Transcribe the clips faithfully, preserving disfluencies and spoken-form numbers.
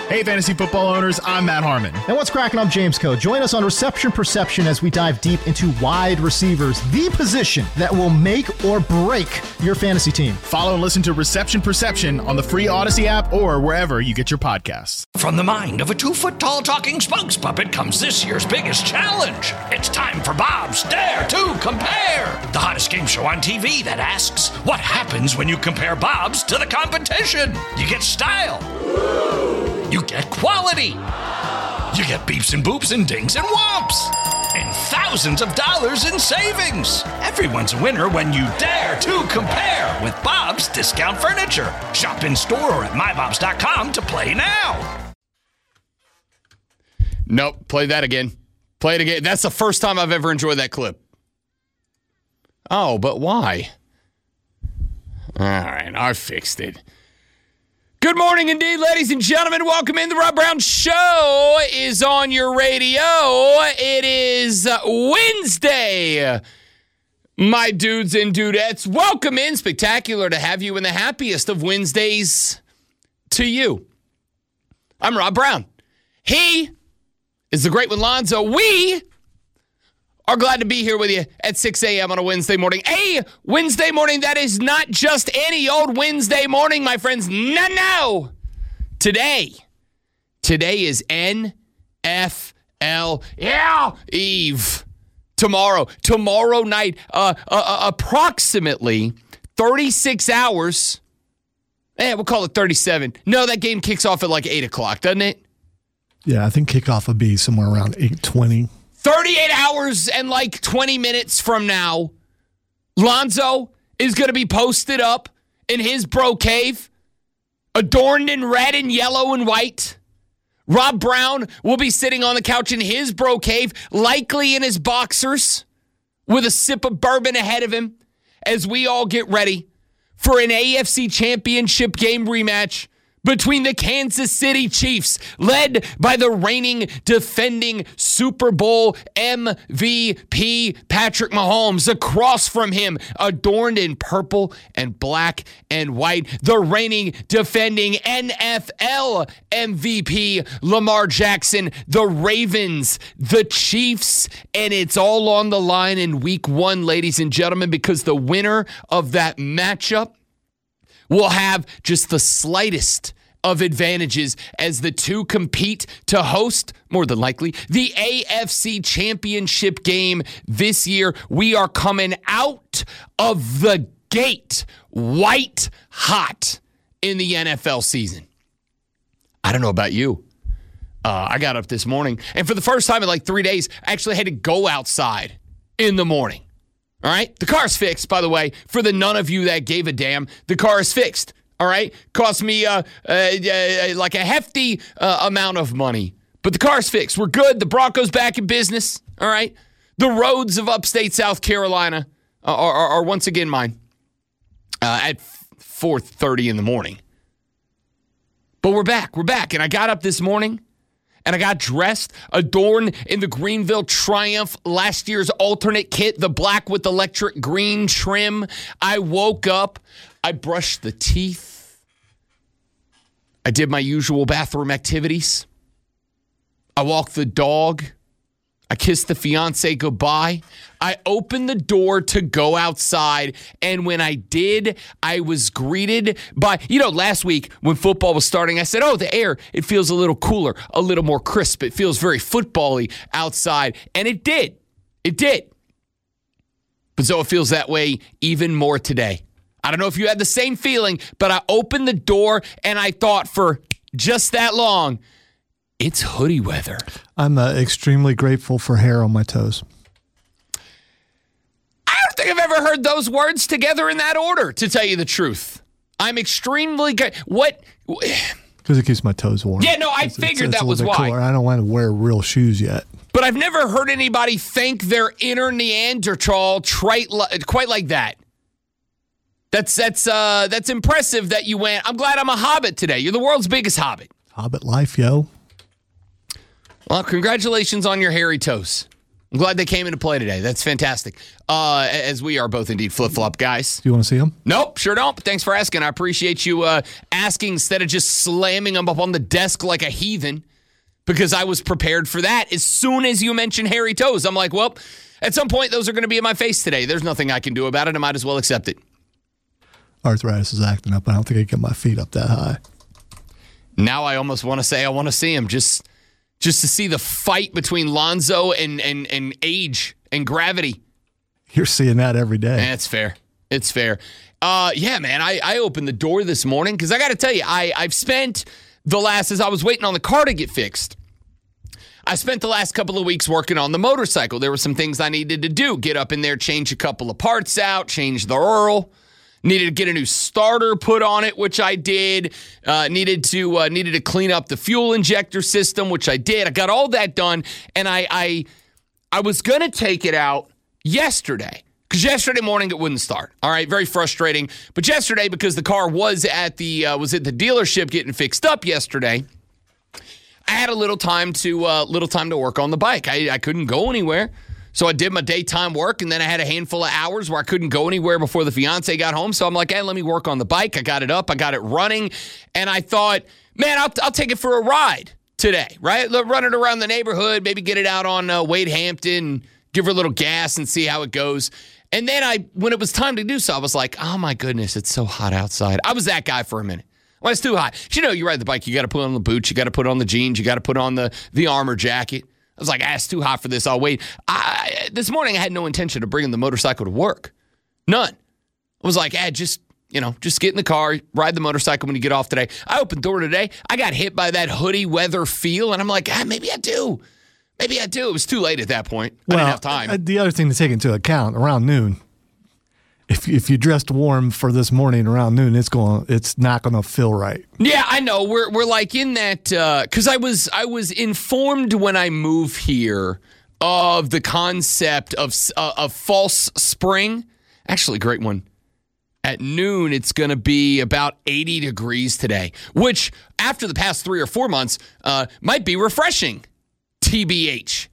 Hey, fantasy football owners, I'm Matt Harmon. And what's cracking? I'm James Coe. Join us on Reception Perception as we dive deep into wide receivers, the position that will make or break your fantasy team. Follow and listen to Reception Perception on the free Odyssey app or wherever you get your podcasts. From the mind of a two-foot-tall talking spokes puppet comes this year's biggest challenge. It's time for Bob's Dare to Compare, the hottest game show on T V that asks, what happens when you compare Bob's to the competition? You get style. You get quality. You get beeps and boops and dings and whomps. And thousands of dollars in savings. Everyone's a winner when you dare to compare with Bob's Discount Furniture. Shop in store or at my bobs dot com to play now. Nope, play that again. Play it again. That's the first time I've ever enjoyed that clip. Oh, but why? All right, I fixed it. Good morning indeed, ladies and gentlemen. Welcome in. The Rob Brown Show is on your radio. It is Wednesday, my dudes and dudettes. Welcome in. Spectacular to have you in the happiest of Wednesdays to you. I'm Rob Brown. He is the great one, Lonzo. We are glad to be here with you at six a.m. on a Wednesday morning. A Wednesday morning that is not just any old Wednesday morning, my friends. No, no. Today, today is N F L yeah, Eve. Tomorrow, tomorrow night, uh, uh, uh, approximately thirty-six hours. Eh, we'll call it thirty-seven. No, that game kicks off at like eight o'clock, doesn't it? Yeah, I think kickoff would be somewhere around eight twenty. thirty-eight hours and like twenty minutes from now, Lonzo is going to be posted up in his bro cave, adorned in red and yellow and white. Rob Brown will be sitting on the couch in his bro cave, likely in his boxers, with a sip of bourbon ahead of him, as we all get ready for an A F C Championship game rematch between the Kansas City Chiefs, led by the reigning, defending Super Bowl M V P Patrick Mahomes. Across from him, adorned in purple and black and white, the reigning, defending N F L M V P Lamar Jackson. The Ravens, the Chiefs, and it's all on the line in week one, ladies and gentlemen, because the winner of that matchup will have just the slightest of advantages as the two compete to host, more than likely, the A F C Championship game this year. We are coming out of the gate white hot in the N F L season. I don't know about you. Uh, I got up this morning, and for the first time in like three days, I actually had to go outside in the morning. All right? The car's fixed, by the way. For the none of you that gave a damn, the car is fixed. All right? Cost me uh, uh, uh, like a hefty uh, amount of money. But the car's fixed. We're good. The Broncos back in business. All right? The roads of upstate South Carolina are, are, are once again mine uh, at four thirty in the morning. But we're back. We're back. And I got up this morning, and I got dressed, adorned in the Greenville Triumph, last year's alternate kit, the black with electric green trim. I woke up. I brushed the teeth. I did my usual bathroom activities. I walked the dog. I kissed the fiance goodbye. I opened the door to go outside, and when I did, I was greeted by, you know, last week when football was starting, I said, oh, the air, it feels a little cooler, a little more crisp. It feels very football-y outside, and it did. It did. But so it feels that way even more today. I don't know if you had the same feeling, but I opened the door, and I thought for just that long, it's hoodie weather. I'm uh, extremely grateful for hair on my toes. I don't think I've ever heard those words together in that order, to tell you the truth. I'm extremely good. What? Because it keeps my toes warm. Yeah, no, I it's, figured it's, it's that was why. Cooler. I don't want to wear real shoes yet. But I've never heard anybody thank their inner Neanderthal trite, quite like that. That's that's uh, that's impressive that you went, I'm glad I'm a hobbit today. You're the world's biggest hobbit. Hobbit life, yo. Well, congratulations on your hairy toes. I'm glad they came into play today. That's fantastic. Uh, as we are both indeed flip-flop guys. Do you want to see them? Nope, sure don't. But thanks for asking. I appreciate you uh, asking instead of just slamming them up on the desk like a heathen, because I was prepared for that. As soon as you mentioned hairy toes, I'm like, well, at some point those are going to be in my face today. There's nothing I can do about it. I might as well accept it. Arthritis is acting up. I don't think I can get my feet up that high. Now I almost want to say I want to see him just just to see the fight between Lonzo and, and, and age and gravity. You're seeing that every day. That's fair. It's fair. Uh, yeah, man, I, I opened the door this morning because I got to tell you, I, I've spent the last, as I was waiting on the car to get fixed, I spent the last couple of weeks working on the motorcycle. There were some things I needed to do. Get up in there, change a couple of parts out, change the oil. Needed to get a new starter put on it, which I did. Uh, needed to uh, needed to clean up the fuel injector system, which I did. I got all that done, and I I, I was going to take it out yesterday because yesterday morning it wouldn't start. All right, very frustrating. But yesterday, because the car was at the uh, was at the dealership getting fixed up yesterday, I had a little time to uh, little time to work on the bike. I, I couldn't go anywhere. So I did my daytime work, and then I had a handful of hours where I couldn't go anywhere before the fiance got home. So I'm like, hey, let me work on the bike. I got it up. I got it running. And I thought, man, I'll, I'll take it for a ride today, right? Run it around the neighborhood, maybe get it out on uh, Wade Hampton, give her a little gas and see how it goes. And then I, when it was time to do so, I was like, oh, my goodness, it's so hot outside. I was that guy for a minute. Well, it's too hot. You know, you ride the bike, you got to put on the boots, you got to put on the jeans, you got to put on the, the armor jacket. I was like, ah, it's too hot for this. I'll wait. I, this morning, I had no intention of bringing the motorcycle to work. None. I was like, ah, just, you know, just get in the car, ride the motorcycle when you get off today. I opened the door today. I got hit by that hoodie weather feel, and I'm like, ah, maybe I do. Maybe I do. It was too late at that point. I well, didn't have time. Uh, the other thing to take into account, around noon, if if you dressed warm for this morning around noon, it's going it's not going to feel right. Yeah, I know. We're we're like in that because uh, I was I was informed when I moved here of the concept of uh, of false spring. Actually, great one. At noon, it's going to be about eighty degrees today, which after the past three or four months uh, might be refreshing. T B H.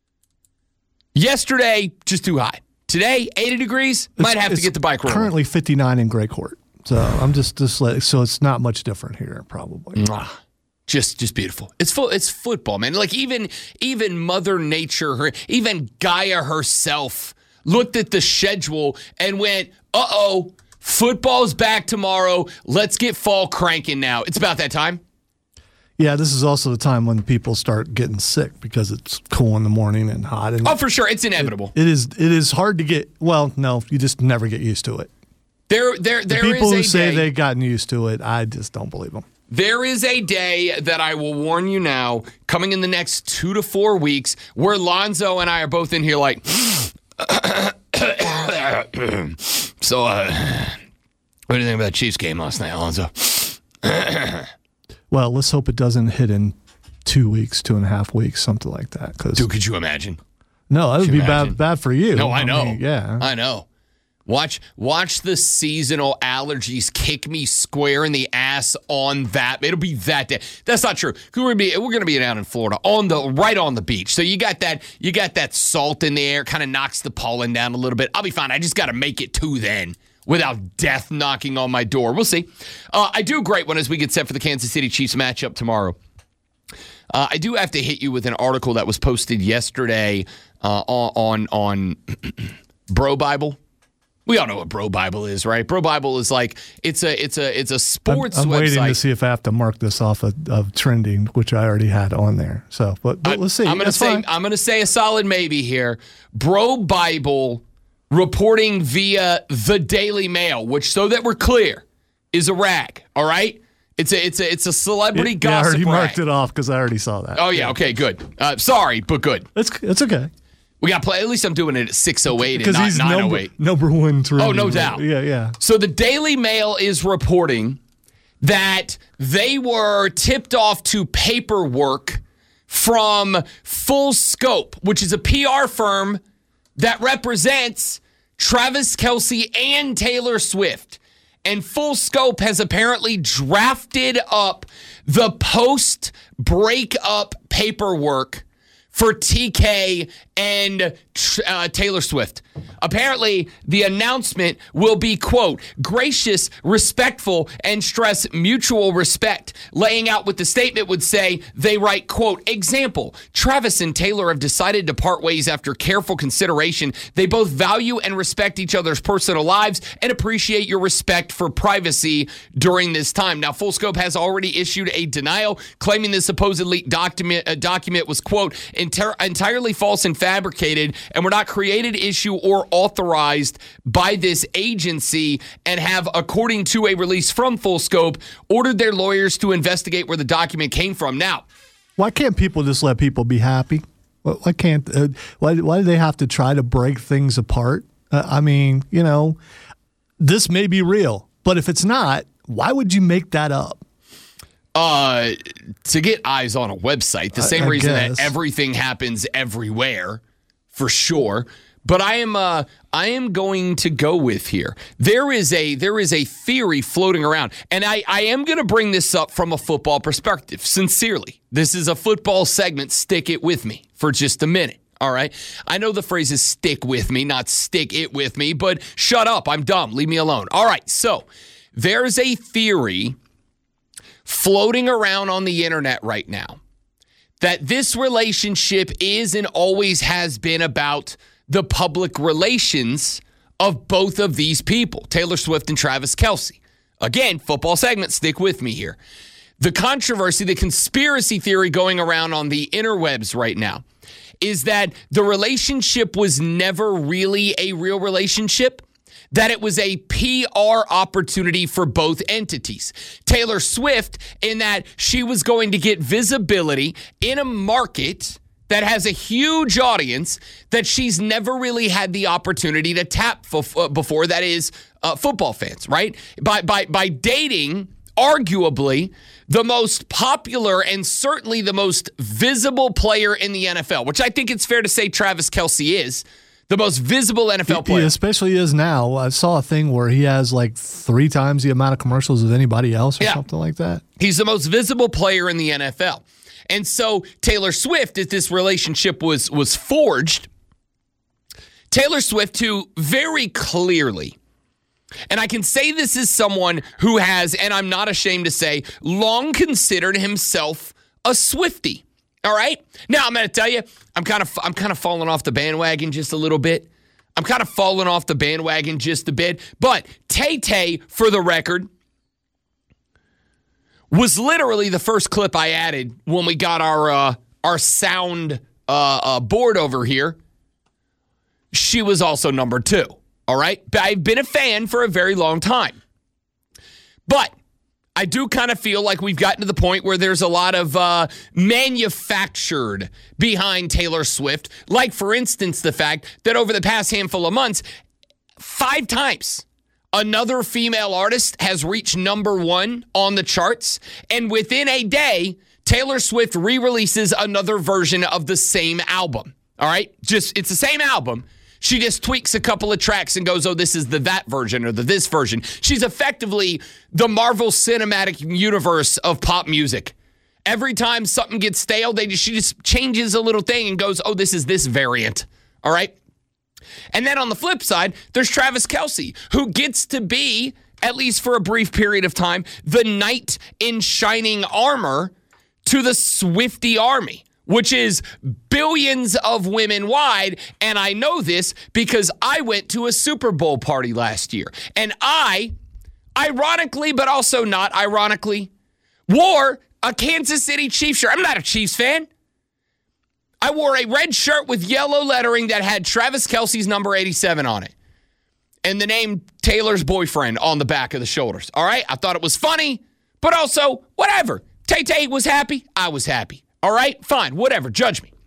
Yesterday, just too hot. Today, eighty degrees. Might have to get the bike rolling. Currently fifty-nine in Gray Court. So I'm just, just like, so it's not much different here, probably. Mwah. Just just beautiful. It's full, it's football, man. Like even even Mother Nature, her, even Gaia herself looked at the schedule and went, uh-oh, football's back tomorrow. Let's get fall cranking now. It's about that time. Yeah, this is also the time when people start getting sick because it's cool in the morning and hot. And oh, for sure. It's inevitable. It, it is It is hard to get, well, no, you just never get used to it. There, there, there the people is who a say day, they've gotten used to it, I just don't believe them. There is a day that I will warn you now, coming in the next two to four weeks, where Lonzo and I are both in here like, so, uh, what do you think about the Chiefs game last night, Lonzo? Well, let's hope it doesn't hit in two weeks, two and a half weeks, something like that. Cause Dude, could you imagine? No, that would be imagine? bad bad for you. No, I know. mean, yeah. I know. Watch watch the seasonal allergies kick me square in the ass on that. It'll be that day. That's not true. We're gonna be we're gonna be down in Florida on the right on the beach. So you got that you got that salt in the air, kind of knocks the pollen down a little bit. I'll be fine. I just gotta make it to then without death knocking on my door. We'll see. Uh, I do a great one as we get set for the Kansas City Chiefs matchup tomorrow. Uh, I do have to hit you with an article that was posted yesterday uh, on on, on Bro Bible. We all know what Bro Bible is, right? Bro Bible is like it's a it's a it's a sports I'm, I'm website. waiting to see if I have to mark this off of, of trending, which I already had on there. So, but, but I, let's see. I'm gonna That's say fine. I'm gonna say a solid maybe here. Bro Bible reporting via the Daily Mail, which, so that we're clear, is a rag. All right, it's a it's a it's a celebrity yeah, gossip I already rag. marked it off because I already saw that. Oh yeah, okay, good. Uh, sorry, but good. It's it's okay. We got play. At least I'm doing it at six oh eight and Because not he's nine oh number, eight. number one trending. Oh, no doubt. Yeah, yeah. So the Daily Mail is reporting that they were tipped off to paperwork from Full Scope, which is a P R firm that represents Travis Kelce and Taylor Swift. And Full Scope has apparently drafted up the post-breakup paperwork for T K and uh, Taylor Swift. Apparently, the announcement will be, quote, gracious, respectful, and stress mutual respect. Laying out what the statement would say, they write, quote, example, Travis and Taylor have decided to part ways after careful consideration. They both value and respect each other's personal lives and appreciate your respect for privacy during this time. Now, Full Scope has already issued a denial, claiming the supposed leaked document, uh, document was, quote, enter- entirely false and fabricated and were not created, issued, or authorized by this agency, and have, according to a release from Full Scope, ordered their lawyers to investigate where the document came from. Now, why can't people just let people be happy? Why can't? Uh, why, why do they have to try to break things apart? Uh, I mean, you know, this may be real, but if it's not, why would you make that up? Uh, to get eyes on a website, the same I, I reason guess. that everything happens everywhere, for sure. But I am uh, I am going to go with here. There is a there is a theory floating around, and I, I am going to bring this up from a football perspective. Sincerely, this is a football segment. Stick it with me for just a minute. All right. I know the phrase is stick with me, not stick it with me, but shut up. I'm dumb. Leave me alone. All right. So there's a theory floating around on the internet right now that this relationship is and always has been about the public relations of both of these people, Taylor Swift and Travis Kelce. Again, football segment, stick with me here. The controversy, the conspiracy theory going around on the interwebs right now is that the relationship was never really a real relationship, that it was a P R opportunity for both entities. Taylor Swift, in that she was going to get visibility in a market that has a huge audience that she's never really had the opportunity to tap f- before, that is uh, football fans, right? By, by, by dating, arguably, the most popular and certainly the most visible player in the N F L, which I think it's fair to say Travis Kelce is the most visible N F L player. He especially is now. I saw a thing where he has like three times the amount of commercials of anybody else or yeah. something like that. He's the most visible player in the N F L. And so Taylor Swift, if this relationship was was forged, Taylor Swift, who very clearly, and I can say this as someone who has, and I'm not ashamed to say, long considered himself a Swiftie. All right? Now I'm going to tell you, I'm kind of I'm kind of falling off the bandwagon just a little bit. I'm kind of falling off the bandwagon just a bit. But Tay-Tay, for the record, was literally the first clip I added when we got our uh, our sound uh, uh, board over here. She was also number two. All right? I've been a fan for a very long time. But I do kind of feel like we've gotten to the point where there's a lot of uh, manufactured behind Taylor Swift. Like, for instance, the fact that over the past handful of months, five times, another female artist has reached number one on the charts. And within a day, Taylor Swift re-releases another version of the same album. All right? Just, it's the same album. She just tweaks a couple of tracks and goes, oh, this is the that version or the this version. She's effectively the Marvel Cinematic Universe of pop music. Every time something gets stale, they just, she just changes a little thing and goes, oh, this is this variant. All right? And then on the flip side, there's Travis Kelce, who gets to be, at least for a brief period of time, the knight in shining armor to the Swiftie army, which is billions of women wide. And I know this because I went to a Super Bowl party last year. And I, ironically, but also not ironically, wore a Kansas City Chiefs shirt. I'm not a Chiefs fan. I wore a red shirt with yellow lettering that had Travis Kelce's number eighty-seven on it. And the name Taylor's boyfriend on the back of the shoulders. All right? I thought it was funny, but also, whatever. Tay-Tay was happy. I was happy. All right, fine, whatever, judge me.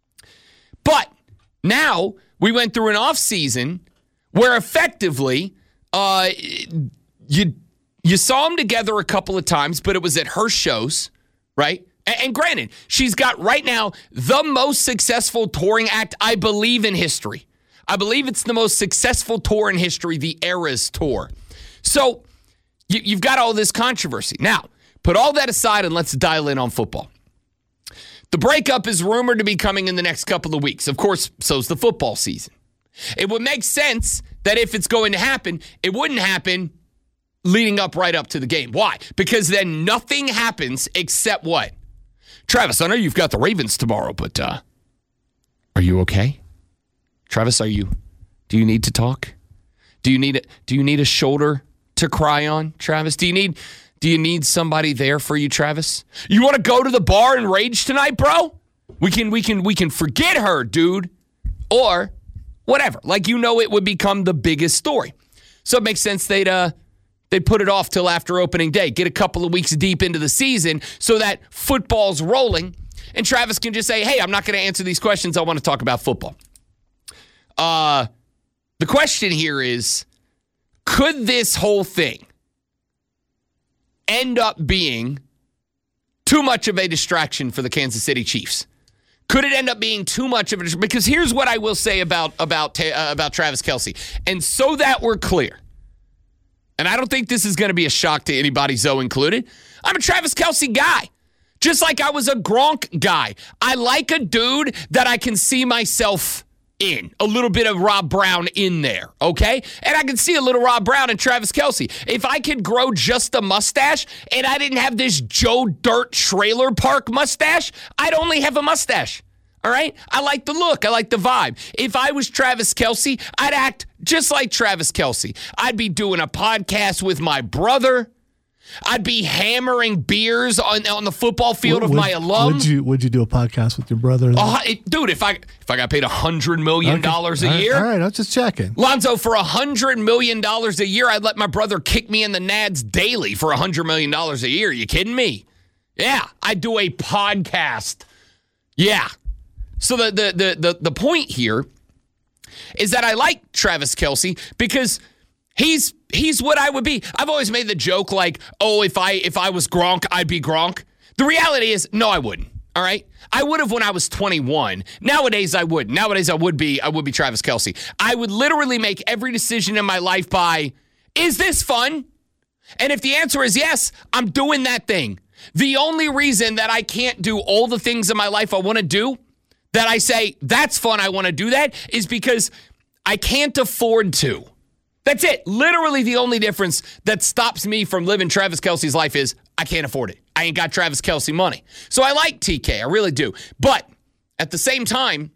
But now we went through an off season where effectively uh, you you saw them together a couple of times, but it was at her shows, right? And, and granted, she's got right now the most successful touring act, I believe, in history. I believe it's the most successful tour in history, the Eras Tour. So you, you've got all this controversy. Now, put all that aside and let's dial in on football. The breakup is rumored to be coming in the next couple of weeks. Of course, so's the football season. It would make sense that if it's going to happen, it wouldn't happen leading up right up to the game. Why? Because then nothing happens except what? Travis, I know you've got the Ravens tomorrow, but uh, are you okay? Travis, are you, do you need to talk? Do you need a, do you need a shoulder to cry on, Travis? Do you need, do you need somebody there for you, Travis? You want to go to the bar and rage tonight, bro? We can, we can, we can forget her, dude. Or whatever. Like, you know, it would become the biggest story. So it makes sense they'd, uh, they'd put it off till after opening day, get a couple of weeks deep into the season so that football's rolling, and Travis can just say, hey, I'm not going to answer these questions. I want to talk about football. Uh, the question here is, could this whole thing end up being too much of a distraction for the Kansas City Chiefs? Could it end up being too much of a distraction? Because here's what I will say about, about, uh, about Travis Kelce. And so that we're clear, and I don't think this is going to be a shock to anybody, Zoe included, I'm a Travis Kelce guy. Just like I was a Gronk guy. I like a dude that I can see myself in. A little bit of Rob Brown in there, okay? And I can see a little Rob Brown and Travis Kelce. If I could grow just a mustache and I didn't have this Joe Dirt trailer park mustache, I'd only have a mustache. All right? I like the look. I like the vibe. If I was Travis Kelce, I'd act just like Travis Kelce. I'd be doing a podcast with my brother. I'd be hammering beers on, on the football field would, of my alum. Would you Would you do a podcast with your brother? Uh, it, dude, if I if I got paid one hundred million dollars okay. a year. All right, I was just checking. Lonzo, for one hundred million dollars a year, I'd let my brother kick me in the nads daily for one hundred million dollars a year. You kidding me? Yeah, I'd do a podcast. Yeah. So the the the the, the point here is that I like Travis Kelce because he's he's what I would be. I've always made the joke like, oh, if I if I was Gronk, I'd be Gronk. The reality is, no, I wouldn't. All right, I would have when I was twenty-one. Nowadays, I would. Nowadays, I would be. I would be Travis Kelce. I would literally make every decision in my life by, is this fun? And if the answer is yes, I'm doing that thing. The only reason that I can't do all the things in my life I want to do, that I say, that's fun, I want to do that, is because I can't afford to. That's it. Literally the only difference that stops me from living Travis Kelce's life is I can't afford it. I ain't got Travis Kelce money. So I like T K. I really do. But at the same time,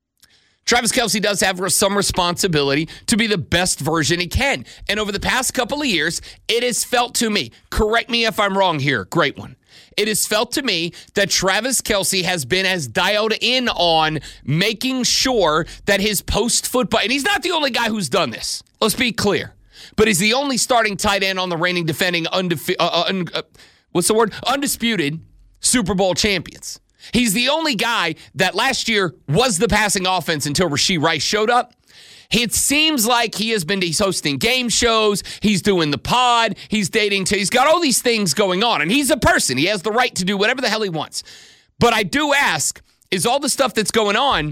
Travis Kelce does have some responsibility to be the best version he can. And over the past couple of years, it has felt to me, correct me if I'm wrong here, great one. It has felt to me that Travis Kelce has been as dialed in on making sure that his post-football, and he's not the only guy who's done this. Let's be clear. But he's the only starting tight end on the reigning, defending, undefe- uh, uh, un- uh, what's the word? Undisputed Super Bowl champions. He's the only guy that last year was the passing offense until Rashee Rice showed up. It seems like he has been, he's hosting game shows, he's doing the pod, he's dating, to, he's got all these things going on, and he's a person. He has the right to do whatever the hell he wants. But I do ask, is all the stuff that's going on,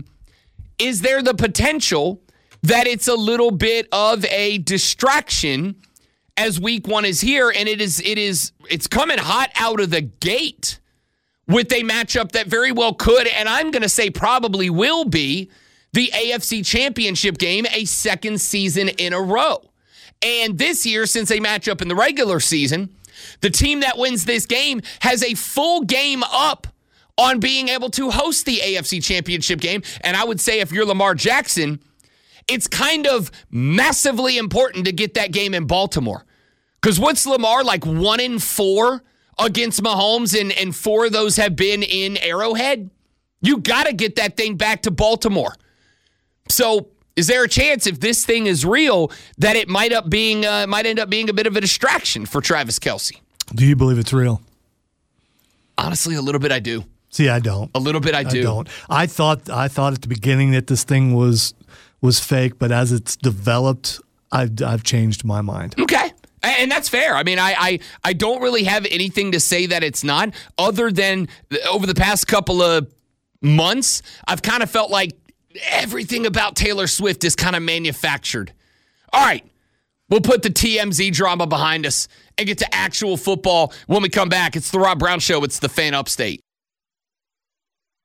is there the potential that it's a little bit of a distraction as week one is here, and it is, it is, it's coming hot out of the gate with a matchup that very well could, and I'm going to say probably will be, the A F C Championship game a second season in a row. And this year, since they match up in the regular season, the team that wins this game has a full game up on being able to host the A F C Championship game. And I would say if you're Lamar Jackson, it's kind of massively important to get that game in Baltimore. Because what's Lamar, like one in four against Mahomes, and, and four of those have been in Arrowhead? You got to get that thing back to Baltimore. So is there a chance, if this thing is real, that it might up being uh, might end up being a bit of a distraction for Travis Kelce? Do you believe it's real? Honestly, a little bit I do. See, I don't. A little bit I do. I don't. I thought I thought at the beginning that this thing was was fake, but as it's developed, I've I've changed my mind. Okay. And that's fair. I mean, I, I I don't really have anything to say that it's not, other than over the past couple of months, I've kind of felt like everything about Taylor Swift is kind of manufactured. All right, we'll put the T M Z drama behind us and get to actual football when we come back. It's the Rob Brown Show. It's the Fan Upstate.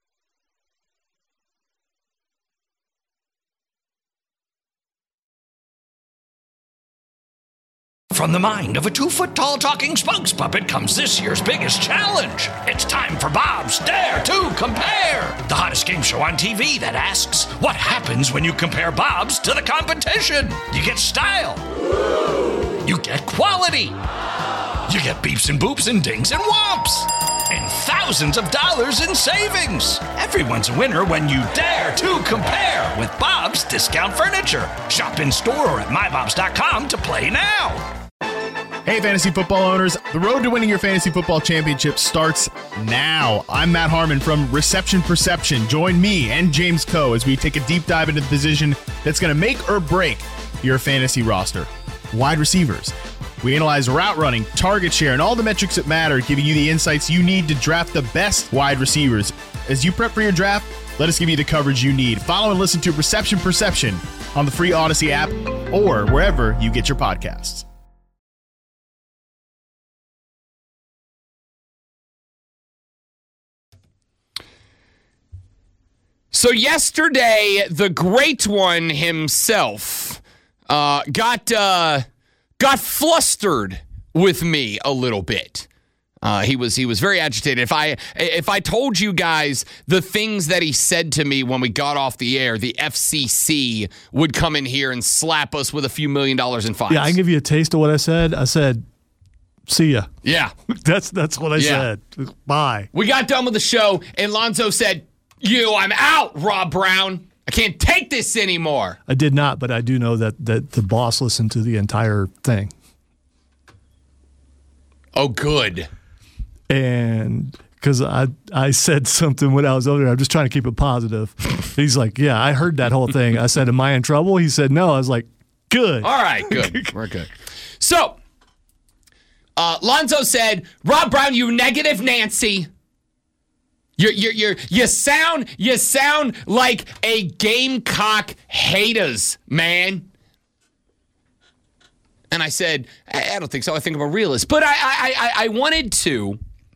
from the mind of a two-foot-tall talking spokes puppet comes this year's biggest challenge. It's time for Bob's Dare to Compare, the hottest game show on T V that asks, what happens when you compare Bob's to the competition? You get style. You get quality. You get beeps and boops and dings and whomps. And thousands of dollars in savings. Everyone's a winner when you dare to compare with Bob's Discount Furniture. Shop in store or at my bobs dot com to play now. Hey, fantasy football owners, the road to winning your fantasy football championship starts now. I'm Matt Harmon from Reception Perception. Join me and James Coe as we take a deep dive into the position that's going to make or break your fantasy roster. Wide receivers. We analyze route running, target share, and all the metrics that matter, giving you the insights you need to draft the best wide receivers. As you prep for your draft, let us give you the coverage you need. Follow and listen to Reception Perception on the free Odyssey app or wherever you get your podcasts. So yesterday, the great one himself uh, got... Uh, Got flustered with me a little bit. Uh, he was he was very agitated. If I if I told you guys the things that he said to me when we got off the air, the F C C would come in here and slap us with a few million dollars in fines. Yeah, I can give you a taste of what I said. I said, "See ya." Yeah, that's that's what I yeah. said. Bye. We got done with the show, and Lonzo said, "You, I'm out, Rob Brown. I can't take this anymore." I did not, but I do know that, that the boss listened to the entire thing. Oh, good. And because I, I said something when I was over there, I'm just trying to keep it positive. He's like, yeah, I heard that whole thing. I said, am I in trouble? He said, no. I was like, good. All right, good. We're good. So, uh, Lonzo said, Rob Brown, you negative Nancy. You you you you sound you sound like a Gamecock haters, man. And I said, I, I don't think so. I think I'm a realist. But I I I, I wanted to.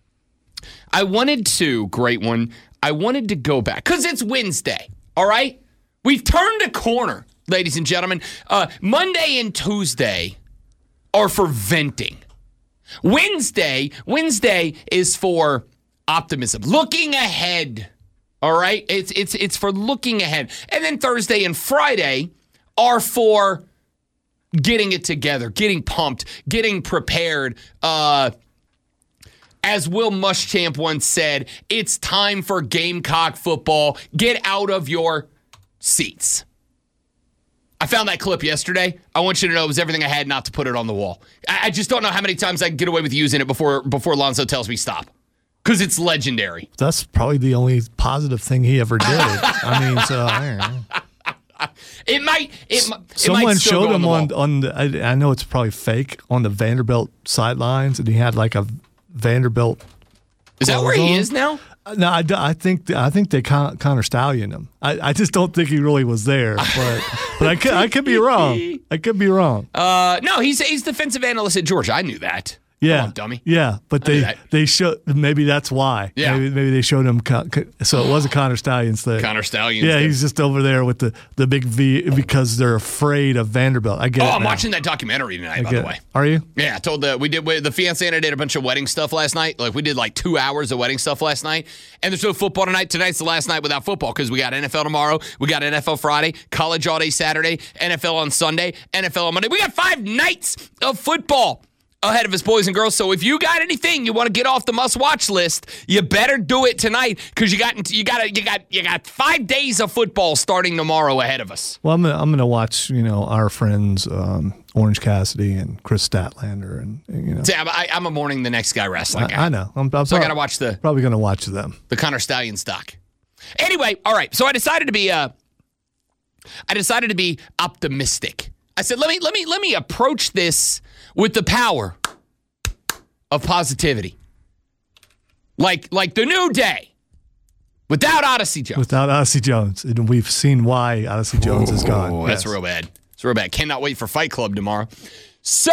I wanted to, great one. I wanted to go back because it's Wednesday. All right, we've turned a corner, ladies and gentlemen. Uh, Monday and Tuesday are for venting. Wednesday Wednesday is for optimism, looking ahead. All right, it's it's it's for looking ahead, and then Thursday and Friday are for getting it together, getting pumped, getting prepared. Uh, as Will Muschamp once said, it's time for Gamecock football. Get out of your seats. I found that clip yesterday. I want you to know it was everything I had not to put it on the wall. I, I just don't know how many times I can get away with using it before before Lonzo tells me stop. Because it's legendary. That's probably the only positive thing he ever did. I mean, so I don't know. It might. It, it Someone might still showed go on him the on wall. on the. I, I know it's probably fake on the Vanderbilt sidelines, and he had like a Vanderbilt. Is that where he on. is now? No, I, I think I think they con- Connor Stallion him. I, I just don't think he really was there, but but I could I could be wrong. I could be wrong. Uh, no, he's he's defensive analyst at Georgia. I knew that. Yeah, Come on, dummy. Yeah, but they they show maybe that's why. Yeah, maybe, maybe they showed him. Con- so it was a Connor Stallions thing. Connor Stallions. Yeah, thing. he's just over there with the, the big V because they're afraid of Vanderbilt. I get Oh, it. I'm now. watching that documentary tonight. I by get the way, it. Are you? Yeah, I told the we did we, the fiance and I did a bunch of wedding stuff last night. Like we did like two hours of wedding stuff last night, and there's no football tonight. Tonight's the last night without football because we got N F L tomorrow, we got N F L Friday, college all day Saturday, N F L on Sunday, N F L on Monday. We got five nights of football ahead of us, boys and girls. So if you got anything you want to get off the must-watch list, you better do it tonight because you got you got you got you got five days of football starting tomorrow ahead of us. Well, I'm gonna, I'm gonna watch you know our friends um, Orange Cassidy and Chris Statlander and, and you know. See, I'm, I, I'm a morning the next guy wrestling guy. I, I know. I'm, I'm so prob- I got to watch the probably gonna watch them. the Connor Stallions doc. Anyway, all right. So I decided to be uh, I decided to be optimistic. I said, let me let me let me approach this with the power of positivity. Like like the new day. Without Odyssey Jones. Without Odyssey Jones. And we've seen why Odyssey Jones is gone. Oh, that's Yes. real bad. It's real bad. Cannot wait for Fight Club tomorrow. So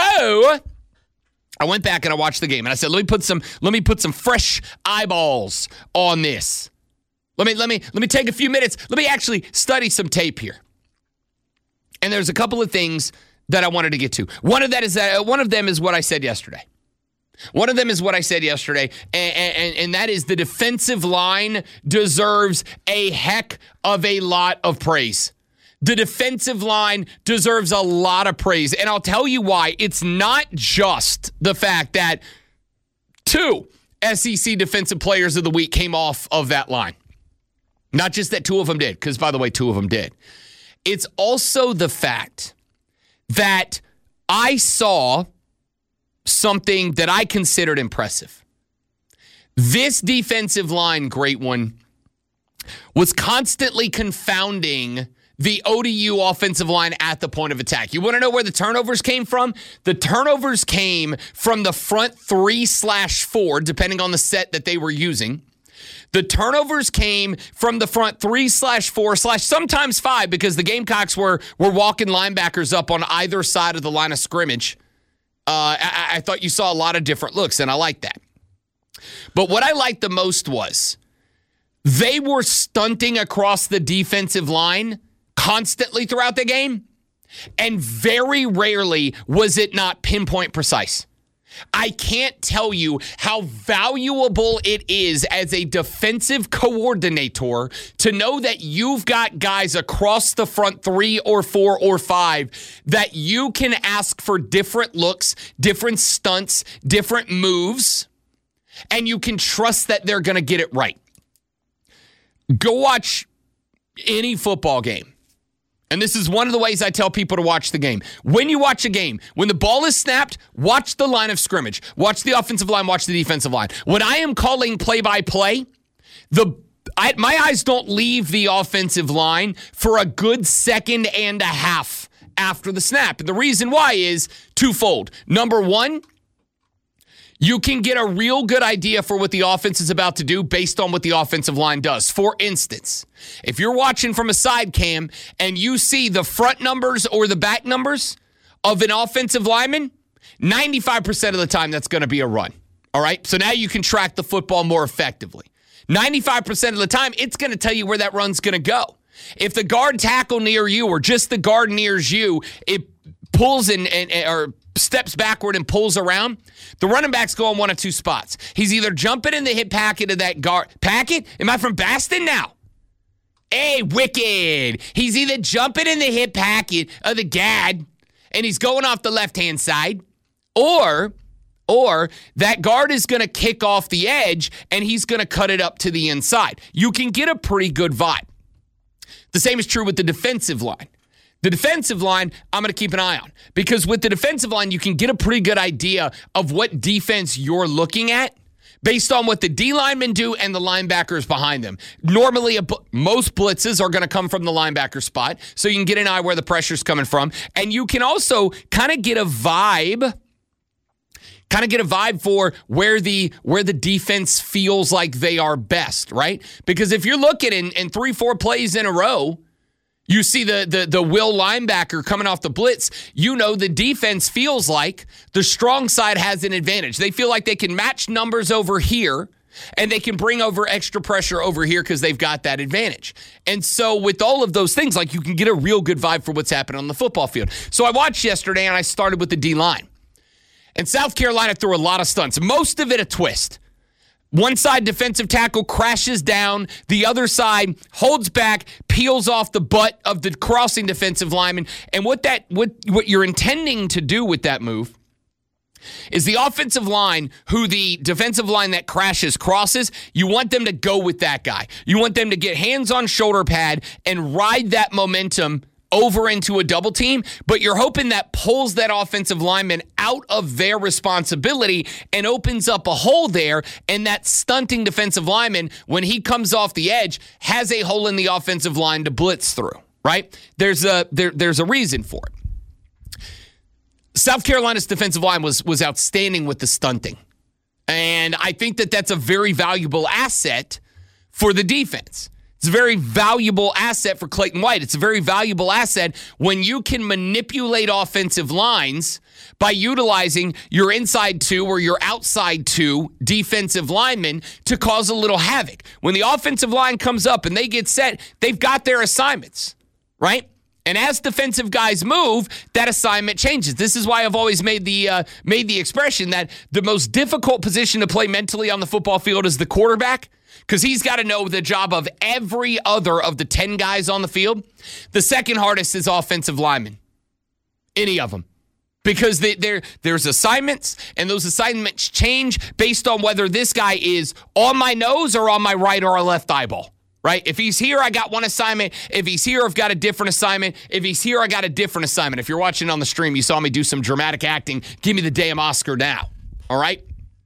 I went back and I watched the game and I said, let me put some let me put some fresh eyeballs on this. Let me let me let me take a few minutes. Let me actually study some tape here. And there's a couple of things that I wanted to get to. One of that is that one of them is what I said yesterday. One of them is what I said yesterday, and, and, and that is the defensive line deserves a heck of a lot of praise. The defensive line deserves a lot of praise, and I'll tell you why. It's not just the fact that two S E C Defensive Players of the Week came off of that line. Not just that two of them did, because, by the way, two of them did. It's also the fact that I saw something that I considered impressive. This defensive line, great one, was constantly confounding the O D U offensive line at the point of attack. You want to know where the turnovers came from? The turnovers came from the front three slash four, depending on the set that they were using. The turnovers came from the front three slash four slash sometimes five, because the Gamecocks were, were walking linebackers up on either side of the line of scrimmage. Uh, I, I thought you saw a lot of different looks, and I like that. But what I liked the most was they were stunting across the defensive line constantly throughout the game, and very rarely was it not pinpoint precise. I can't tell you how valuable it is as a defensive coordinator to know that you've got guys across the front three or four or five that you can ask for different looks, different stunts, different moves, and you can trust that they're going to get it right. Go watch any football game. And this is one of the ways I tell people to watch the game. When you watch a game, when the ball is snapped, watch the line of scrimmage. Watch the offensive line, watch the defensive line. When I am calling play-by-play, the I, my eyes don't leave the offensive line for a good second and a half after the snap. And the reason why is twofold. Number one, you can get a real good idea for what the offense is about to do based on what the offensive line does. For instance, if you're watching from a side cam and you see the front numbers or the back numbers of an offensive lineman, ninety-five percent of the time that's going to be a run. All right? So now you can track the football more effectively. ninety-five percent of the time, it's going to tell you where that run's going to go. If the guard tackle near you or just the guard nears you, it pulls and, and or steps backward and pulls around, the running back's going one of two spots. He's either jumping in the hip packet of that guard. Packet? Am I from Baston now? Hey, wicked. He's either jumping in the hip packet of the gad, and he's going off the left-hand side, or, or that guard is going to kick off the edge, and he's going to cut it up to the inside. You can get a pretty good vibe. The same is true with the defensive line. The defensive line, I'm going to keep an eye on, because with the defensive line, you can get a pretty good idea of what defense you're looking at based on what the D linemen do and the linebackers behind them. Normally, a, most blitzes are going to come from the linebacker spot, so you can get an eye where the pressure's coming from. And you can also kind of get a vibe, kind of get a vibe for where the where the defense feels like they are best, right? Because if you're looking in, in three, four plays in a row, you see the, the the will linebacker coming off the blitz, you know the defense feels like the strong side has an advantage. They feel like they can match numbers over here, and they can bring over extra pressure over here because they've got that advantage. And so with all of those things, like, you can get a real good vibe for what's happening on the football field. So I watched yesterday, and I started with the D-line. And South Carolina threw a lot of stunts, most of it a twist. One side defensive tackle crashes down. The other side holds back, peels off the butt of the crossing defensive lineman. And what that what what you're intending to do with that move is the offensive line, who the defensive line that crashes crosses, you want them to go with that guy. You want them to get hands on shoulder pad and ride that momentum over into a double team, but you're hoping that pulls that offensive lineman out of their responsibility and opens up a hole there, and that stunting defensive lineman, when he comes off the edge, has a hole in the offensive line to blitz through, right? There's a there, there's a reason for it. South Carolina's defensive line was was outstanding with the stunting, and I think that that's a very valuable asset for the defense. It's a very valuable asset for Clayton White. It's a very valuable asset when you can manipulate offensive lines by utilizing your inside two or your outside two defensive linemen to cause a little havoc. When the offensive line comes up and they get set, they've got their assignments, right? And as defensive guys move, that assignment changes. This is why I've always made the uh, made the expression that the most difficult position to play mentally on the football field is the quarterback, because he's got to know the job of every other of the ten guys on the field. The second hardest is offensive linemen, any of them, because they, there's assignments, and those assignments change based on whether this guy is on my nose or on my right or left eyeball. Right? If he's here, I got one assignment. If he's here, I've got a different assignment. If he's here, I got a different assignment. If you're watching on the stream, you saw me do some dramatic acting. Give me the damn Oscar now. All right?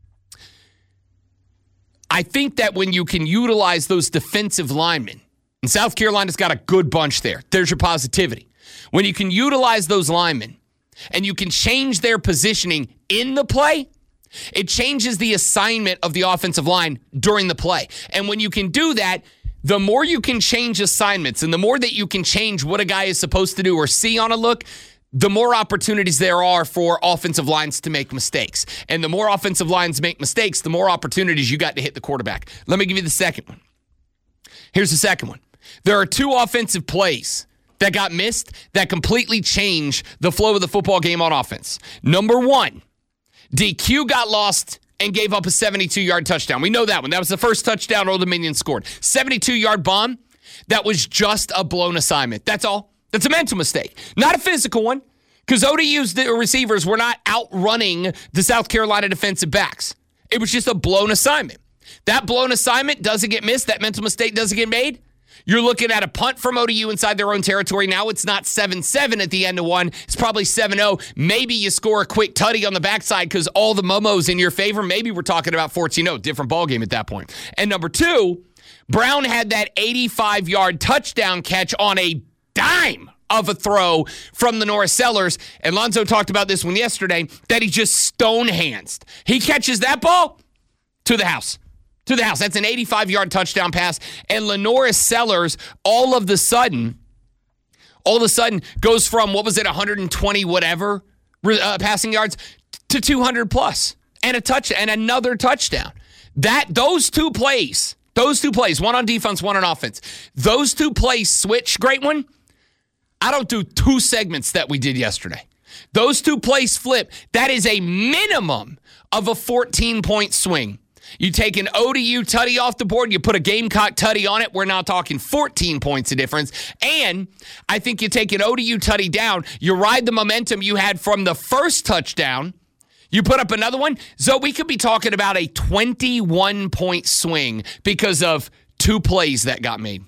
I think that when you can utilize those defensive linemen, and South Carolina's got a good bunch there. There's your positivity. When you can utilize those linemen and you can change their positioning in the play, it changes the assignment of the offensive line during the play. And when you can do that, the more you can change assignments and the more that you can change what a guy is supposed to do or see on a look, the more opportunities there are for offensive lines to make mistakes. And the more offensive lines make mistakes, the more opportunities you got to hit the quarterback. Let me give you the second one. Here's the second one. There are two offensive plays that got missed that completely changed the flow of the football game on offense. Number one, D Q got lost and gave up a seventy-two-yard touchdown. We know that one. That was the first touchdown Old Dominion scored. seventy-two-yard bomb. That was just a blown assignment. That's all. That's a mental mistake. Not a physical one, because O D U's receivers were not outrunning the South Carolina defensive backs. It was just a blown assignment. That blown assignment doesn't get missed. That mental mistake doesn't get made. You're looking at a punt from O D U inside their own territory. Now it's not seven seven at the end of one. It's probably seven oh. Maybe you score a quick tutty on the backside because all the momos in your favor. Maybe we're talking about fourteen oh. Different ballgame at that point. And number two, Brown had that eighty-five-yard touchdown catch on a dime of a throw from the Norris Sellers. And Lonzo talked about this one yesterday, that he just stone-handsed. He catches that ball to the house. To the house. That's an eighty-five-yard touchdown pass. And LaNorris Sellers, all of the sudden, all of a sudden goes from, what was it, one hundred twenty whatever uh, passing yards to two hundred plus. And a touch and another touchdown. That those two plays, those two plays, one on defense, one on offense. Those two plays switch, great one. I don't do two segments that we did yesterday. Those two plays flip. That is a minimum of a fourteen-point swing. You take an O D U tutty off the board, you put a Gamecock tutty on it, we're now talking fourteen points of difference. And I think you take an O D U tutty down, you ride the momentum you had from the first touchdown, you put up another one. So we could be talking about a twenty-one-point swing because of two plays that got made.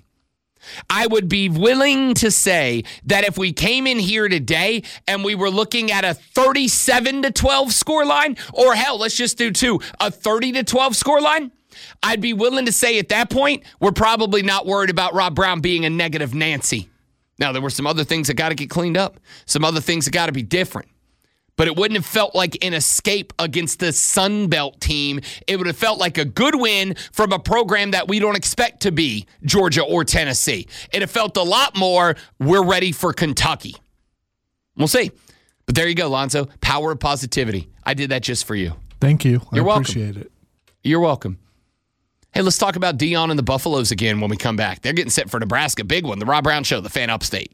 I would be willing to say that if we came in here today and we were looking at a thirty-seven to twelve score line, or hell, let's just do two, a thirty to twelve score line, I'd be willing to say at that point, we're probably not worried about Rob Brown being a negative Nancy. Now, there were some other things that got to get cleaned up, some other things that got to be different. But it wouldn't have felt like an escape against the Sun Belt team. It would have felt like a good win from a program that we don't expect to be Georgia or Tennessee. It have felt a lot more, we're ready for Kentucky. We'll see. But there you go, Lonzo. Power of positivity. I did that just for you. Thank you. You're I welcome. appreciate it. You're welcome. Hey, let's talk about Deion and the Buffaloes again when we come back. They're getting set for Nebraska. Big one. The Rob Brown Show, the Fan Upstate.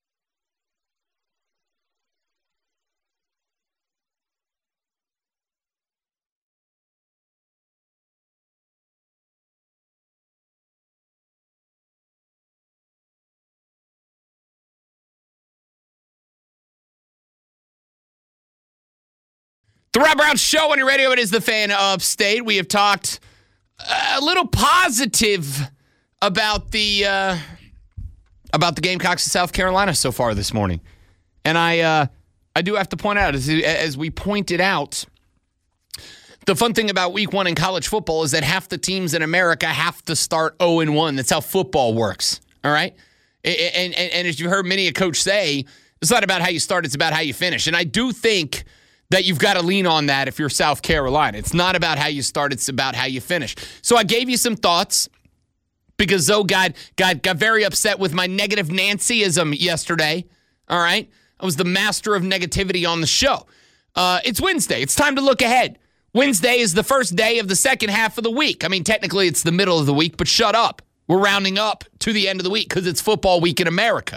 The Rob Brown Show on your radio. It is the Fan Upstate. We have talked a little positive about the uh, about the Gamecocks of South Carolina so far this morning, and I uh, I do have to point out, as as we pointed out, the fun thing about Week One in college football is that half the teams in America have to start oh and one. That's how football works. All right, and and, and as you heard many a coach say, it's not about how you start; it's about how you finish. And I do think that you've got to lean on that if you're South Carolina. It's not about how you start, it's about how you finish. So I gave you some thoughts because Zoe got, got, got very upset with my negative Nancyism yesterday. All right? I was the master of negativity on the show. Uh, it's Wednesday. It's time to look ahead. Wednesday is the first day of the second half of the week. I mean, technically it's the middle of the week, but shut up. We're rounding up to the end of the week because it's football week in America.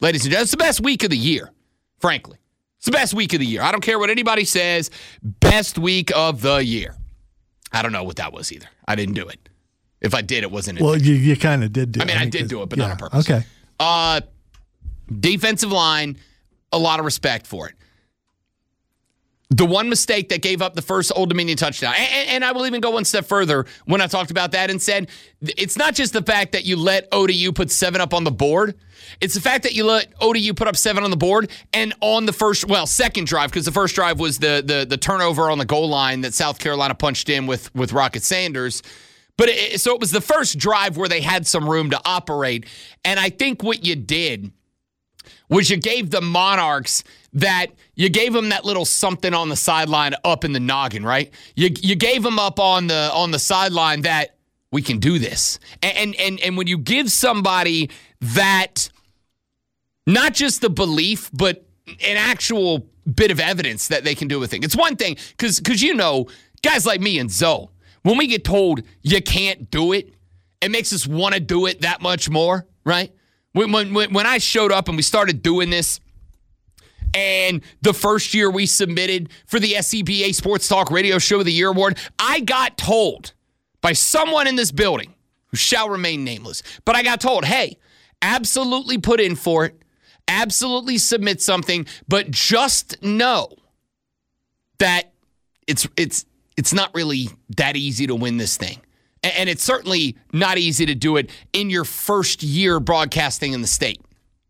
ladies and gentlemen. It's the best week of the year, frankly. It's the best week of the year. I don't care what anybody says. Best week of the year. I don't know what that was either. I didn't do it. If I did, it wasn't in Well, there. you, you kind of did do I mean, it. I did do it, but yeah, not on purpose. Okay. Uh, defensive line, a lot of respect for it. The one mistake that gave up the first Old Dominion touchdown, and, and I will even go one step further when I talked about that and said, it's not just the fact that you let O D U put seven up on the board. It's the fact that you let O D U put up seven on the board, and on the first, well, second drive, because the first drive was the the the turnover on the goal line that South Carolina punched in with, with Rocket Sanders. But it, so it was the first drive where they had some room to operate, and I think what you did was you gave the Monarchs that you gave them that little something on the sideline up in the noggin, right? You you gave them up on the on the sideline that we can do this. And and and when you give somebody that, not just the belief, but an actual bit of evidence that they can do a thing. It's one thing, because because you know, guys like me and Zoe, when we get told you can't do it, it makes us want to do it that much more, right? When, when, when I showed up and we started doing this, and the first year we submitted for the S C B A Sports Talk Radio Show of the Year Award, I got told by someone in this building, who shall remain nameless, but I got told, hey, absolutely put in for it, absolutely submit something, but just know that it's it's it's not really that easy to win this thing. And it's certainly not easy to do it in your first year broadcasting in the state.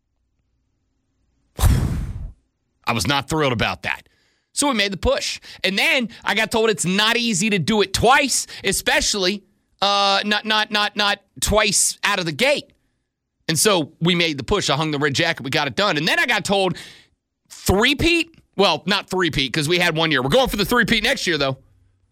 I was not thrilled about that. So we made the push. And then I got told it's not easy to do it twice, especially uh, not not not not twice out of the gate. And so we made the push. I hung the red jacket. We got it done. And then I got told three-peat. Well, not three-peat because we had one year. We're going for the three-peat next year, though.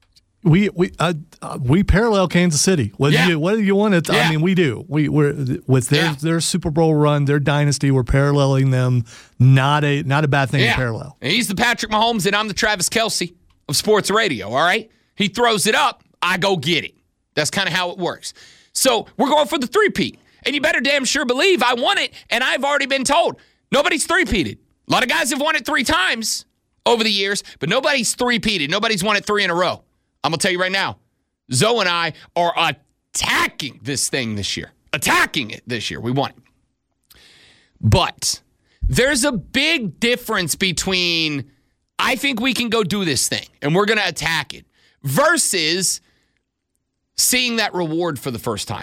We we uh, uh, we parallel Kansas City. Whether yeah. you whether you want it, yeah. I mean, we do. We we're with their yeah. their Super Bowl run, their dynasty. We're paralleling them. Not a not a bad thing yeah. to parallel. And he's the Patrick Mahomes, and I'm the Travis Kelce of sports radio. All right, he throws it up, I go get it. That's kind of how it works. So we're going for the three-peat, and you better damn sure believe I won it. And I've already been told nobody's three-peated. A lot of guys have won it three times over the years, but nobody's three-peated. Nobody's won it three in a row. I'm gonna tell you right now. Zoe and I are attacking this thing this year. Attacking it this year. We won it. But there's a big difference between I think we can go do this thing and we're going to attack it versus seeing that reward for the first time.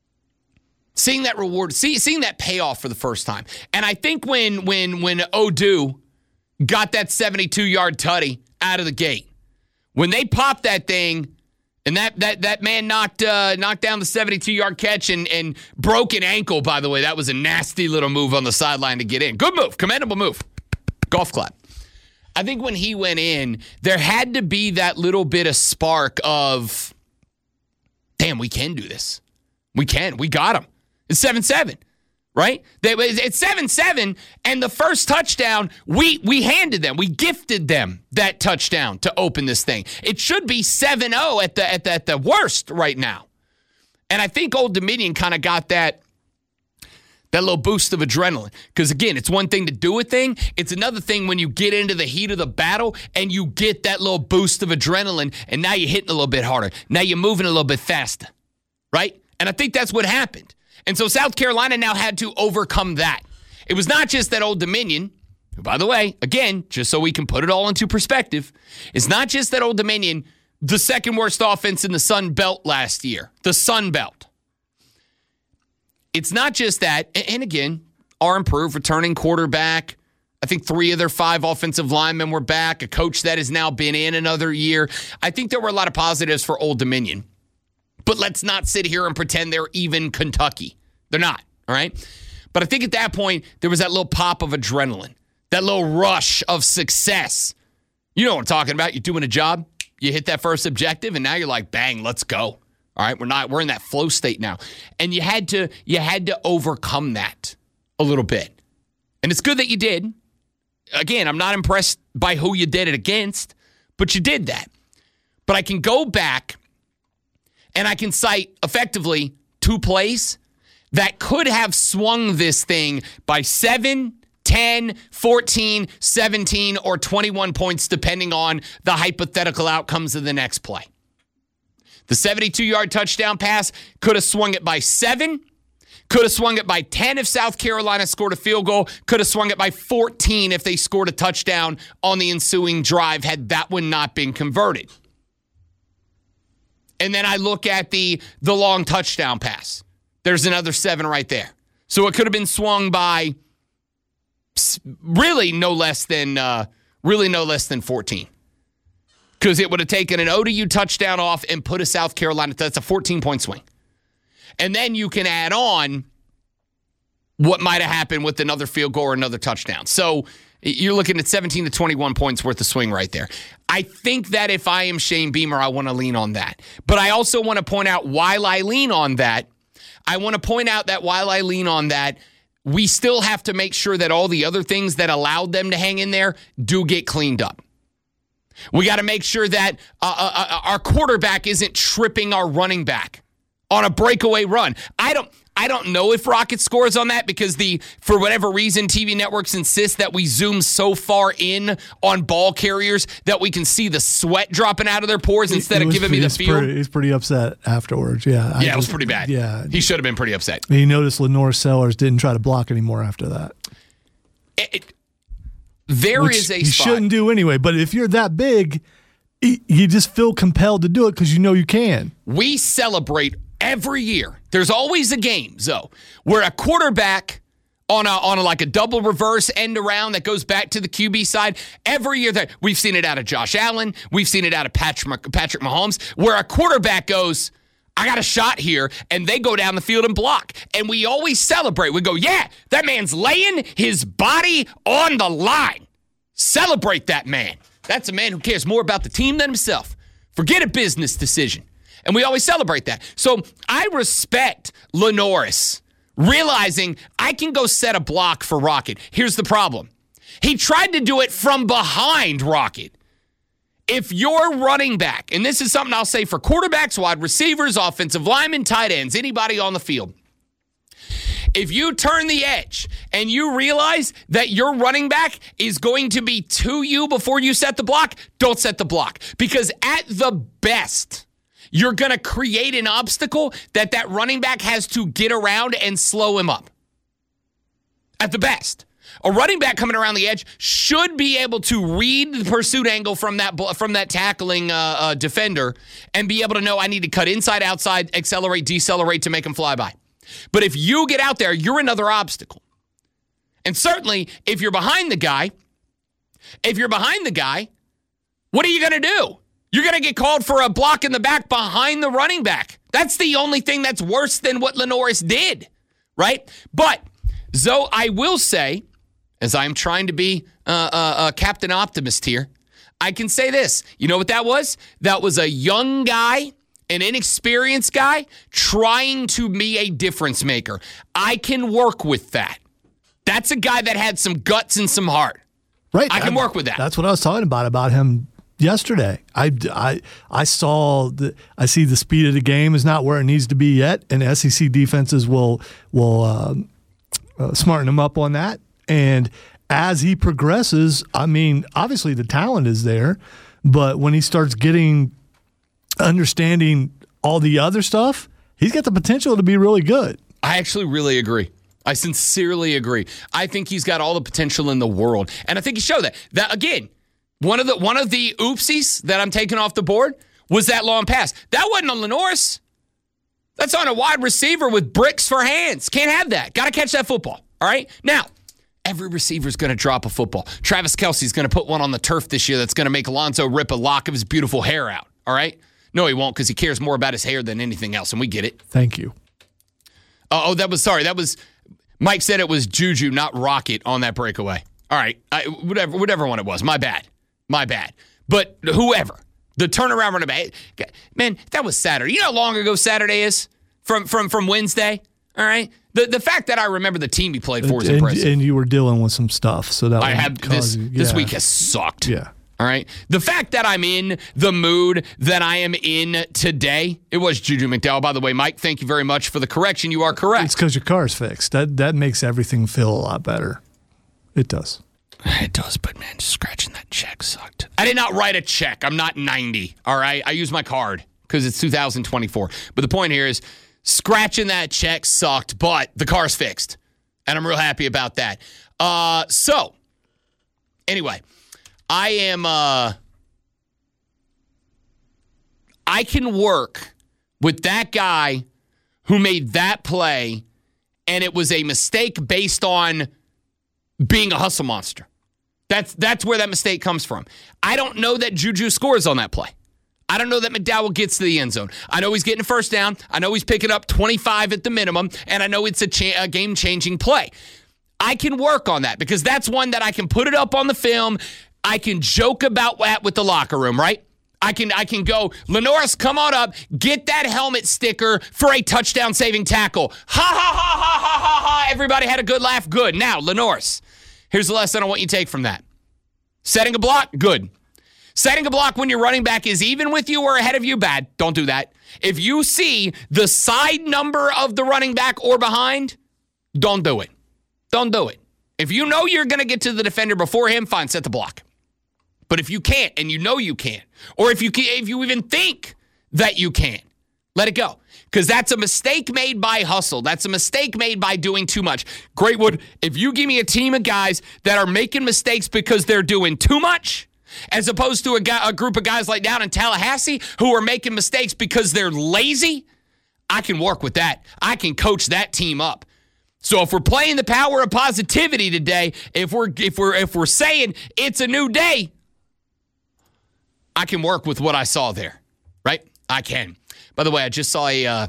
Seeing that reward, see, seeing that payoff for the first time. And I think when when when Odu got that seventy-two-yard tutty out of the gate, when they popped that thing, and that that that man knocked uh, knocked down the seventy-two-yard catch and, and broke an ankle, by the way. That was a nasty little move on the sideline to get in. Good move. Commendable move. Golf clap. I think when he went in, there had to be that little bit of spark of, damn, we can do this. We can. We got him. It's seven seven. Right? It's seven seven, and the first touchdown, we we handed them. We gifted them that touchdown to open this thing. It should be seven oh at the, at the, at the worst right now. And I think Old Dominion kind of got that, that little boost of adrenaline. Because, again, it's one thing to do a thing. It's another thing when you get into the heat of the battle and you get that little boost of adrenaline, and now you're hitting a little bit harder. Now you're moving a little bit faster. Right? And I think that's what happened. And so South Carolina now had to overcome that. It was not just that Old Dominion, who, by the way, again, just so we can put it all into perspective, it's not just that Old Dominion, the second worst offense in the Sun Belt last year, the Sun Belt. It's not just that, and again, our improved returning quarterback. I think three of their five offensive linemen were back, a coach that has now been in another year. I think there were a lot of positives for Old Dominion. But let's not sit here and pretend they're even Kentucky. They're not, all right? But I think at that point, there was that little pop of adrenaline, that little rush of success. You know what I'm talking about. You're doing a job, you hit that first objective, and now you're like, bang, let's go. All right, we're not we're in that flow state now. And you had to you had to overcome that a little bit. And it's good that you did. Again, I'm not impressed by who you did it against, but you did that. But I can go back and I can cite effectively two plays that could have swung this thing by seven, ten, fourteen, seventeen, or twenty-one points, depending on the hypothetical outcomes of the next play. The seventy-two-yard touchdown pass could have swung it by seven, could have swung it by ten if South Carolina scored a field goal, could have swung it by fourteen if they scored a touchdown on the ensuing drive had that one not been converted. And then I look at the, the long touchdown pass. There's another seven right there. So it could have been swung by really no less than uh, really no less than fourteen. Because it would have taken an O D U touchdown off and put a South Carolina. That's a fourteen-point swing. And then you can add on what might have happened with another field goal or another touchdown. So you're looking at seventeen to twenty-one points worth of swing right there. I think that if I am Shane Beamer, I want to lean on that. But I also want to point out while I lean on that, I want to point out that while I lean on that, we still have to make sure that all the other things that allowed them to hang in there do get cleaned up. We got to make sure that uh, uh, our quarterback isn't tripping our running back on a breakaway run. I don't I don't know if Rocket scores on that because the for whatever reason T V networks insist that we zoom so far in on ball carriers that we can see the sweat dropping out of their pores instead of giving me the field. Pretty, he's pretty upset afterwards. Yeah, I yeah, just, it was pretty bad. Yeah, he should have been pretty upset. He noticed Lenore Sellers didn't try to block anymore after that. It, it, there Which is a you spot. shouldn't do anyway. But if you're that big, you just feel compelled to do it because you know you can. We celebrate every year. There's always a game, Zoe, where a quarterback on a on a, like a double reverse end around that goes back to the Q B side. Every year, that we've seen it out of Josh Allen. We've seen it out of Patrick Patrick Mahomes, where a quarterback goes, I got a shot here, and they go down the field and block. And we always celebrate. We go, yeah, that man's laying his body on the line. Celebrate that man. That's a man who cares more about the team than himself. Forget a business decision. And we always celebrate that. So I respect Lenoris realizing I can go set a block for Rocket. Here's the problem. He tried to do it from behind Rocket. If you're running back, and this is something I'll say for quarterbacks, wide receivers, offensive linemen, tight ends, anybody on the field, if you turn the edge and you realize that your running back is going to be to you before you set the block, don't set the block. Because at the best, you're going to create an obstacle that that running back has to get around and slow him up. At the best. A running back coming around the edge should be able to read the pursuit angle from that from that tackling uh, uh, defender and be able to know I need to cut inside, outside, accelerate, decelerate to make him fly by. But if you get out there, you're another obstacle. And certainly, if you're behind the guy, if you're behind the guy, what are you going to do? You're going to get called for a block in the back behind the running back. That's the only thing that's worse than what Lenoris did, right? But, Zoe, I will say, as I'm trying to be uh, uh, uh, Captain Optimist here, I can say this. You know what that was? That was a young guy, an inexperienced guy, trying to be a difference maker. I can work with that. That's a guy that had some guts and some heart. Right. I can I, work with that. That's what I was talking about, about him yesterday. I, I, I saw, the, I see the speed of the game is not where it needs to be yet, and S E C defenses will, will uh, uh, smarten him up on that. And as he progresses, I mean, obviously the talent is there, but when he starts getting, understanding all the other stuff, he's got the potential to be really good. I actually really agree. I sincerely agree. I think he's got all the potential in the world. And I think he showed that. That again, one of the one of the oopsies that I'm taking off the board was that long pass. That wasn't on Lenoris. That's on a wide receiver with bricks for hands. Can't have that. Got to catch that football. All right? Now, every receiver's going to drop a football. Travis Kelce's going to put one on the turf this year that's going to make Alonzo rip a lock of his beautiful hair out. All right? No, he won't because he cares more about his hair than anything else, and we get it. Thank you. Uh, oh, that was, sorry, that was, Mike said it was Juju, not Rocket on that breakaway. All right, I, whatever whatever one it was. My bad. My bad. But whoever, the turnaround running back, man, that was Saturday. You know how long ago Saturday is from from, from Wednesday? All right? The the fact that I remember the team he played for is and, impressive. And you were dealing with some stuff, so that I had this. you, yeah. This week has sucked. Yeah, All right. The fact that I'm in the mood that I am in today, it was Juju McDowell. By the way, Mike, thank you very much for the correction. You are correct. It's because your car's fixed. That that makes everything feel a lot better. It does. It does, but man, scratching that check sucked. I did not write a check. I'm not ninety. All right. I use my card because it's two thousand twenty-four. But the point here is scratching that check sucked, but the car's fixed. And I'm real happy about that. Uh, so, anyway. I am, uh, I can work with that guy who made that play, and it was a mistake based on being a hustle monster. That's that's where that mistake comes from. I don't know that Juju scores on that play. I don't know that McDowell gets to the end zone. I know he's getting a first down. I know he's picking up twenty-five at the minimum, and I know it's a, cha- a game-changing play. I can work on that because that's one that I can put it up on the film. I can joke about that with the locker room, right? I can I can go, Lenoris, come on up, get that helmet sticker for a touchdown-saving tackle. Ha, ha, ha, ha, ha, ha, ha. Everybody had a good laugh. Good. Now, Lenoris, here's the lesson I want you to take from that. Setting a block, good. Setting a block when your running back is even with you or ahead of you, bad. Don't do that. If you see the side number of the running back or behind, don't do it. Don't do it. If you know you're going to get to the defender before him, fine, set the block. But if you can't, and you know you can't, or if you can, if you even think that you can, let it go. Because that's a mistake made by hustle. That's a mistake made by doing too much. Greatwood, if you give me a team of guys that are making mistakes because they're doing too much, as opposed to a, guy, a group of guys like down in Tallahassee who are making mistakes because they're lazy, I can work with that. I can coach that team up. So if we're playing the power of positivity today, if we're if we're if we're saying it's a new day, I can work with what I saw there, right? I can. By the way, I just saw a, uh,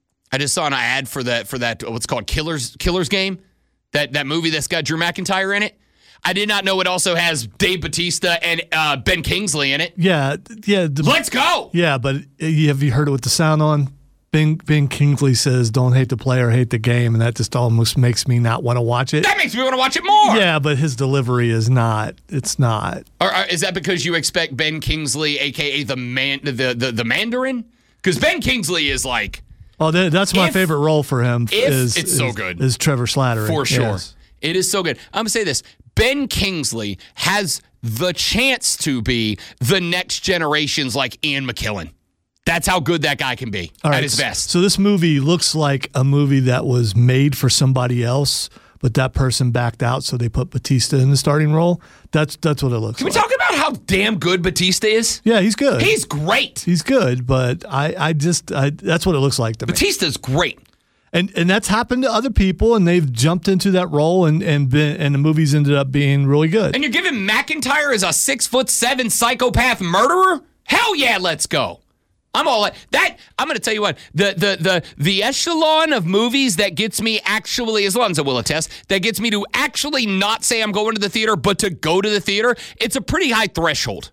I just saw an ad for that for that what's called Killers Killers Game, that that movie that's got Drew McIntyre in it. I did not know it also has Dave Bautista and uh, Ben Kingsley in it. Yeah, yeah. The, Let's go. Yeah, but have you heard it with the sound on? Ben, Ben Kingsley says, "Don't hate the player, hate the game," and that just almost makes me not want to watch it. That makes me want to watch it more. Yeah, but his delivery is not. It's not. Or, or is that because you expect Ben Kingsley, aka the man, the the, the Mandarin? Because Ben Kingsley is like, oh, that, that's my if, favorite role for him. If is, it's is, so good, is Trevor Slattery for sure. Yes. It is so good. I'm gonna say this: Ben Kingsley has the chance to be the next generation's like Ian McKellen. That's how good that guy can be All right, at his best. So this movie looks like a movie that was made for somebody else, but that person backed out, so they put Bautista in the starting role. That's that's what it looks Can like. we talk about how damn good Bautista is? Yeah, he's good. He's great. He's good, but I, I just I, that's what it looks like to me. Bautista's great. And and that's happened to other people, and they've jumped into that role, and and been, and the movies ended up being really good. And you're giving McIntyre as a six foot seven psychopath murderer? Hell yeah, let's go. I'm all like that. I'm going to tell you what, the, the the the echelon of movies that gets me actually, as Lonzo will attest, that gets me to actually not say I'm going to the theater, but to go to the theater, it's a pretty high threshold.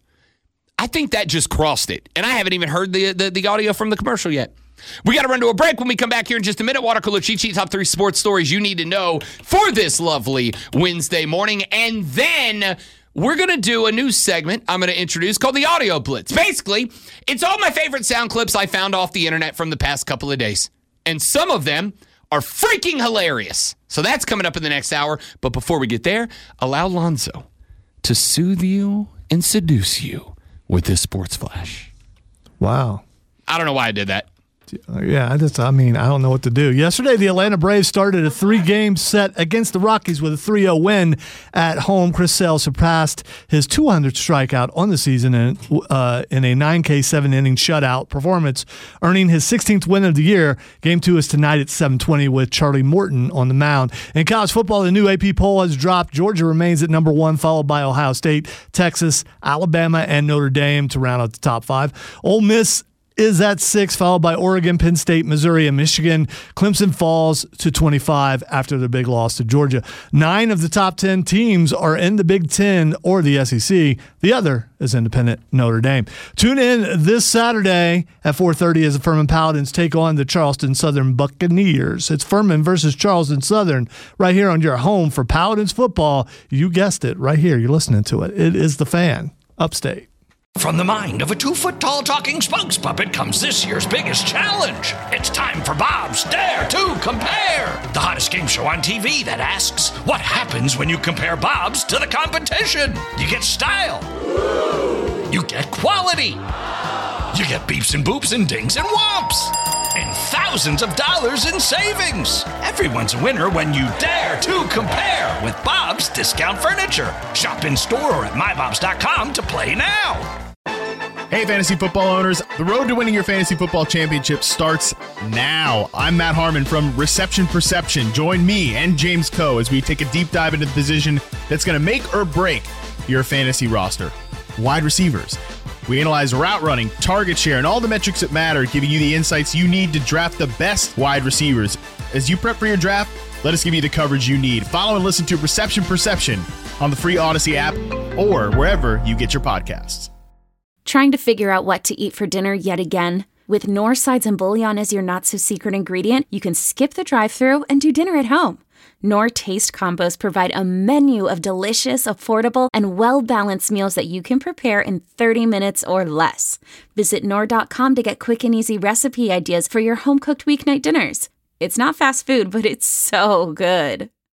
I think that just crossed it. And I haven't even heard the the, the audio from the commercial yet. We got to run to a break. When we come back here in just a minute, Water Cooler Cheat Sheet, top three sports stories you need to know for this lovely Wednesday morning. And then we're going to do a new segment I'm going to introduce called the Audio Blitz. Basically, it's all my favorite sound clips I found off the internet from the past couple of days. And some of them are freaking hilarious. So that's coming up in the next hour. But before we get there, allow Lonzo to soothe you and seduce you with this sports flash. Wow. I don't know why I did that. Yeah, I just, I mean, I don't know what to do. Yesterday, the Atlanta Braves started a three-game set against the Rockies with a three oh win at home. Chris Sale surpassed his two hundredth strikeout on the season in, uh, in a nine K, seven-inning shutout performance, earning his sixteenth win of the year. Game two is tonight at seven twenty with Charlie Morton on the mound. In college football, the new A P poll has dropped. Georgia remains at number one, followed by Ohio State, Texas, Alabama, and Notre Dame to round out the top five. Ole Miss is at six, followed by Oregon, Penn State, Missouri, and Michigan. Clemson falls to twenty-five after the big loss to Georgia. Nine of the top ten teams are in the Big Ten or the S E C. The other is independent Notre Dame. Tune in this Saturday at four thirty as the Furman Paladins take on the Charleston Southern Buccaneers. It's Furman versus Charleston Southern right here on your home for Paladins football. You guessed it, right here. You're listening to it. It is The Fan. Upstate. From the mind of a two-foot-tall talking spokes puppet comes this year's biggest challenge. It's time for Bob's Dare to Compare, the hottest game show on T V that asks, what happens when you compare Bob's to the competition? You get style. You get quality. You get beeps and boops and dings and whomps. And thousands of dollars in savings. Everyone's a winner when you dare to compare with Bob's Discount Furniture. Shop in store or at my bobs dot com to play now. Hey, fantasy football owners, the road to winning your fantasy football championship starts now. I'm Matt Harmon from Reception Perception. Join me and James Coe as we take a deep dive into the position that's going to make or break your fantasy roster. Wide receivers. We analyze route running, target share, and all the metrics that matter, giving you the insights you need to draft the best wide receivers. As you prep for your draft, let us give you the coverage you need. Follow and listen to Reception Perception on the free Odyssey app or wherever you get your podcasts. Trying to figure out what to eat for dinner yet again? With Knorr sides and bouillon as your not-so-secret ingredient, you can skip the drive-thru and do dinner at home. Knorr Taste Combos provide a menu of delicious, affordable, and well-balanced meals that you can prepare in thirty minutes or less. Visit Knorr dot com to get quick and easy recipe ideas for your home-cooked weeknight dinners. It's not fast food, but it's so good.